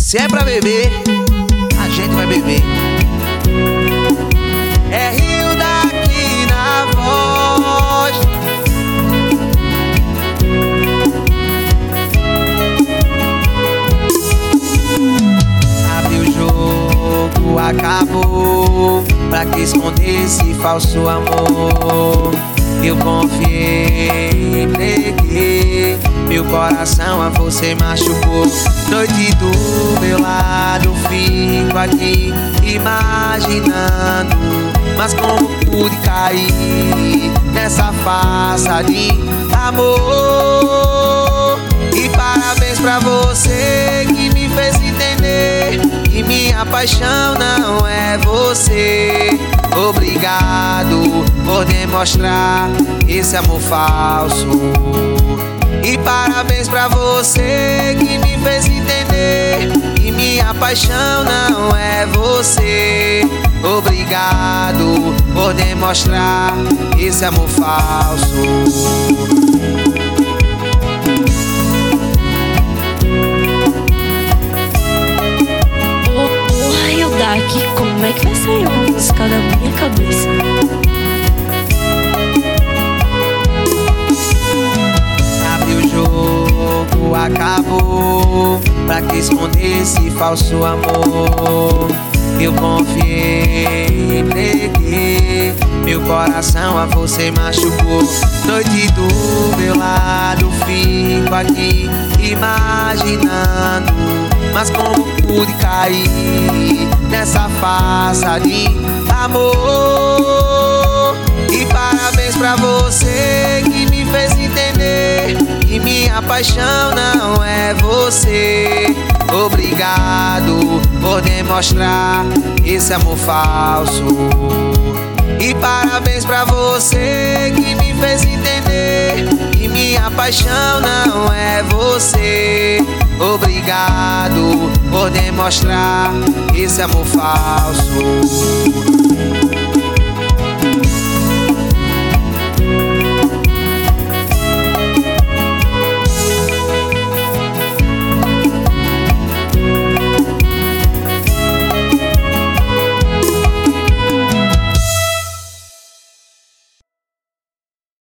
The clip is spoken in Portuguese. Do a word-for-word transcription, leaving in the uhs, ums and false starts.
Se é pra beber, a gente vai beber. É Rio daqui na voz. Abre o jogo, acabou. Pra que esconder esse falso amor? Eu confiei, entreguei meu coração a você, machucou. Noite do meu lado, fico aqui imaginando, mas como pude cair nessa farsa de amor? E parabéns pra você que me fez entender que minha paixão não é você. Obrigado por demonstrar esse amor falso. E parabéns pra você que me fez entender que minha paixão não é você. Obrigado por demonstrar esse amor falso. Daqui, como é que vai sair uma música da minha cabeça? Abre o jogo, acabou. Pra que esconder esse falso amor? Eu confiei, entreguei meu coração a você, machucou. Noite do meu lado, fico aqui imaginando, mas como pude cair nessa farsa de amor? E parabéns pra você que me fez entender que minha paixão não é você. Obrigado por demonstrar esse amor falso. E parabéns pra você que me fez entender que minha paixão não é você. Obrigado por demonstrar esse amor falso.